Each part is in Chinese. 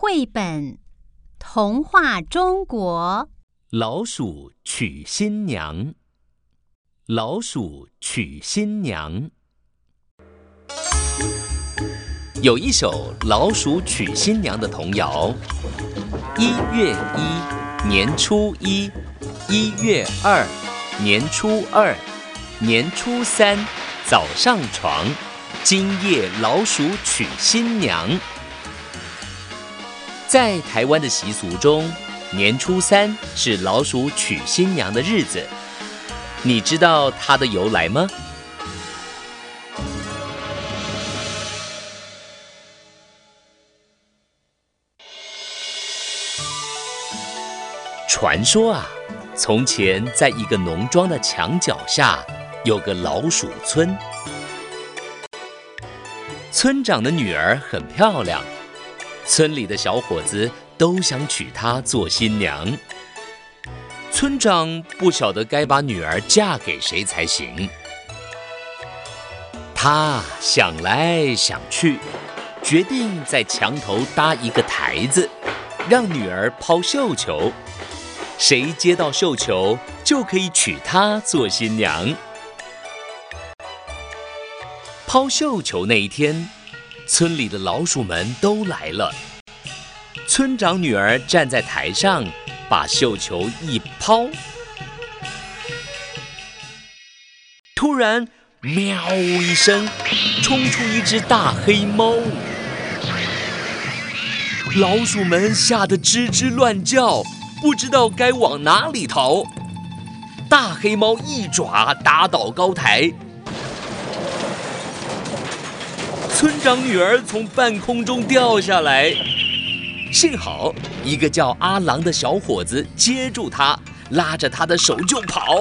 绘本童话中国。 老鼠娶新娘。老鼠娶新娘。有一首老鼠娶新娘的童谣：1月1，年初1；1月2，年初2；年初3，早上床。今夜老鼠娶新娘。在台湾的习俗中，年初3是老鼠娶新娘的日子。你知道它的由来吗？传说啊，从前在一个农庄的墙角下有个老鼠村。村长的女儿很漂亮，村里的小伙子都想娶她做新娘。村长不晓得该把女儿嫁给谁才行。他想来想去，决定在墙头搭一个台子，让女儿抛绣球。谁接到绣球，就可以娶她做新娘。抛绣球那一天，村里的老鼠们都来了。村长女儿站在台上，把绣球一抛，突然喵一声，冲出一只大黑猫。老鼠们吓得吱吱乱叫，不知道该往哪里逃。大黑猫一爪打倒高台，村长女儿从半空中掉下来，幸好一个叫阿郎的小伙子接住她，拉着她的手就跑。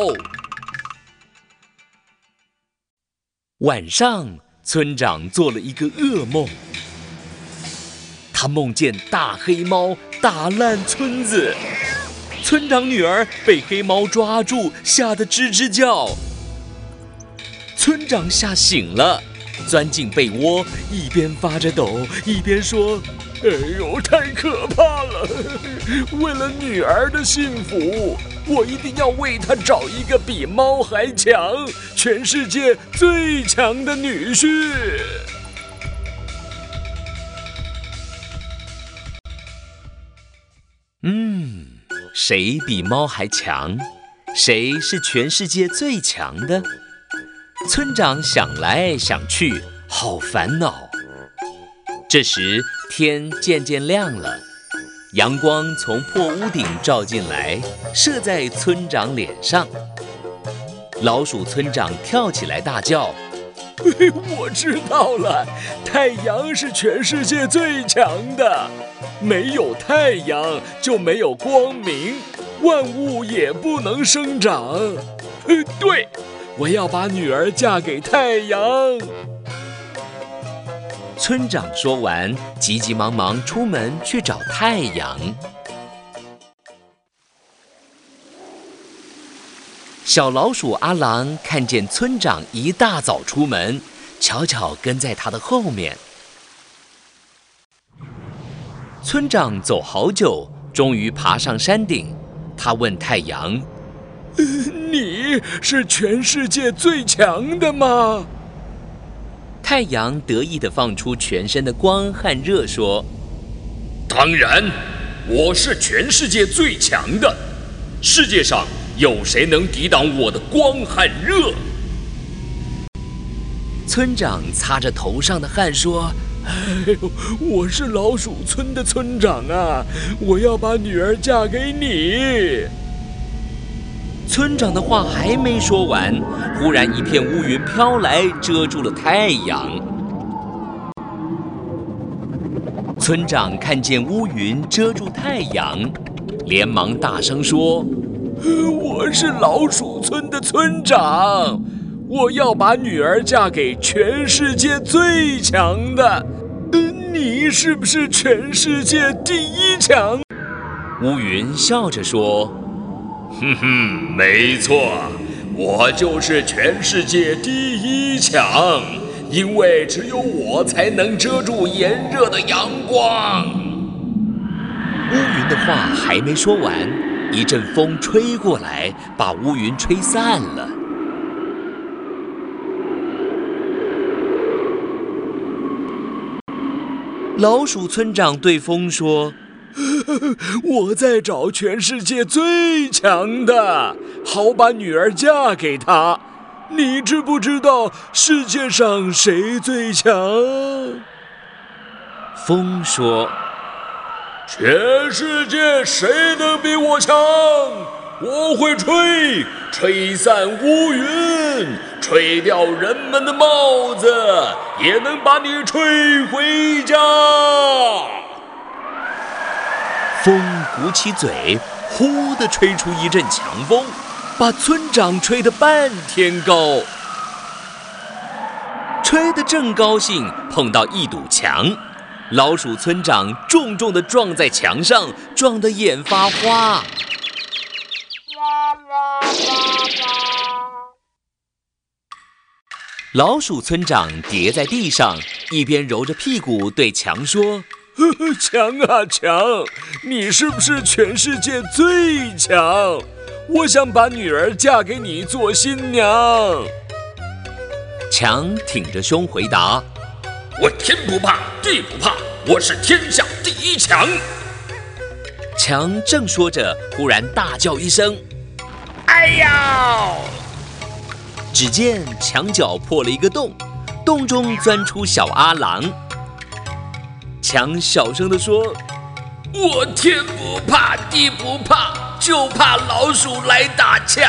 晚上，村长做了一个噩梦，他梦见大黑猫打烂村子，村长女儿被黑猫抓住，吓得吱吱叫。村长吓醒了，钻进被窝，一边发着抖，一边说：“哎呦，太可怕了！为了女儿的幸福，我一定要为她找一个比猫还强、全世界最强的女婿。”谁比猫还强？谁是全世界最强的？村长想来想去，好烦恼。这时天渐渐亮了，阳光从破屋顶照进来，射在村长脸上。老鼠村长跳起来大叫：“我知道了，太阳是全世界最强的，没有太阳就没有光明，万物也不能生长。对，我要把女儿嫁给太阳。”村长说完，急急忙忙出门去找太阳。小老鼠阿郎看见村长一大早出门，悄悄跟在他的后面。村长走好久，终于爬上山顶。他问太阳：“你是全世界最强的吗？”太阳得意地放出全身的光和热，说：“ 当然，我是全世界最强的。世界上有谁能抵挡我的光和热？” 村长擦着头上的汗说：“ 我是老鼠村的村长啊，我要把女儿嫁给你。” 村长的话还没说完，忽然一片乌云飘来，遮住了太阳。村长看见乌云遮住太阳，连忙大声说：“ 我是老鼠村的村长，我要把女儿嫁给全世界最强的。你是不是全世界第一强？” 乌云笑着说：“ 没错，我就是全世界第一强，因为只有我才能遮住炎热的阳光。” 云的话还没说完，一阵风吹过来，把乌云吹散了。老鼠村长对风说：“ 我在找全世界最强的，好把女儿嫁给他。你知不知道世界上谁最强？” 风说：“ 全世界谁能比我强？我会吹散乌云，吹掉人们的帽子，也能把你吹回家。” 风鼓起嘴，呼地吹出一阵强风，把村长吹得半天高。吹得正高兴，碰到一堵墙，老鼠村长重重地撞在墙上，撞得眼发花。老鼠村长跌在地上，一边揉着屁股对墙说：“ 强啊强，你是不是全世界最强？我想把女儿嫁给你做新娘。” 墙挺着胸回答：“ 我天不怕地不怕，我是天下第一强。” 墙正说着，忽然大叫一声：“ 哎呀！” 只见墙角破了一个洞，洞中钻出小阿郎。墙小声地说：“ 我天不怕地不怕，就怕老鼠来打墙。”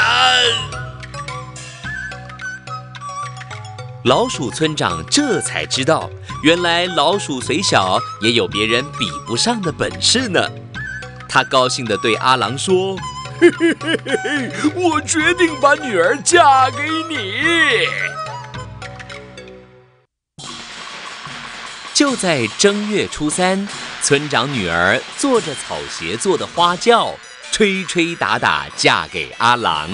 老鼠村长这才知道，原来老鼠虽小，也有别人比不上的本事呢。他高兴地对阿郎说：“ 嘿嘿嘿嘿，我决定把女儿嫁给你。” 就在正月初3，村长女儿坐着草鞋做的花轿，吹吹打打嫁给阿郎。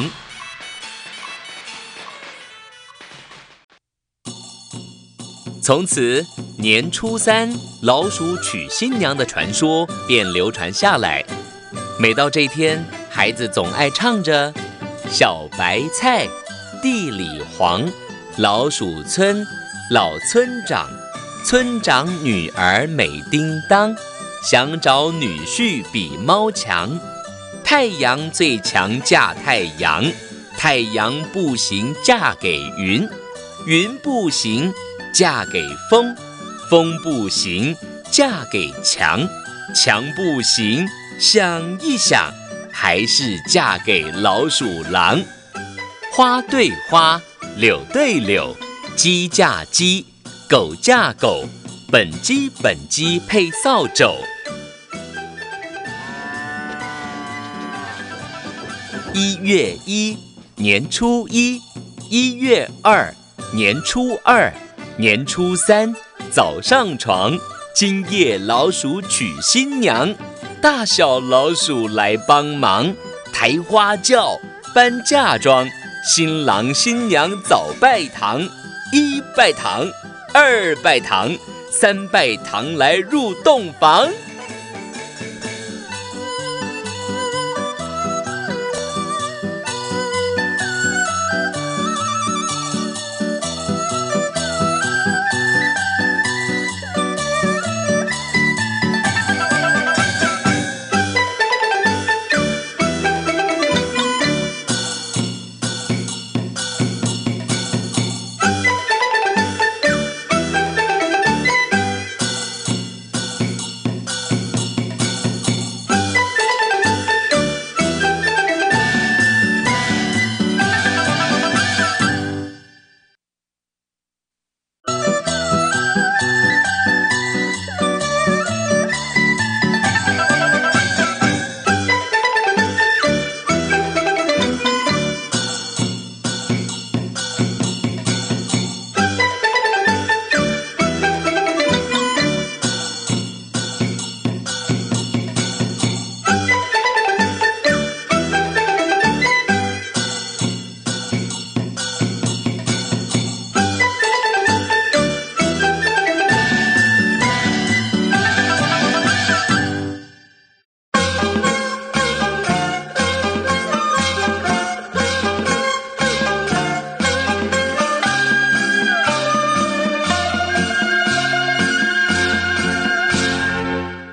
从此，年初3老鼠娶新娘的传说便流传下来。每到这天，孩子总爱唱着：“小白菜，地里黄，老鼠村，老村长，村长女儿美叮当，想找女婿比猫强。太阳最强嫁太阳，太阳不行嫁给云，云不行嫁给风，风不行嫁给墙，墙不行想一想，还是嫁给老鼠郎。花对花，柳对柳，鸡嫁鸡，狗嫁狗，本鸡本鸡配扫帚。1月1，年初1；1月2，年初2；年初3，早上床。今夜老鼠娶新娘，大小老鼠来帮忙，抬花轿，搬嫁妆，新郎新娘早拜堂。1拜堂，2拜堂，3拜堂来入洞房。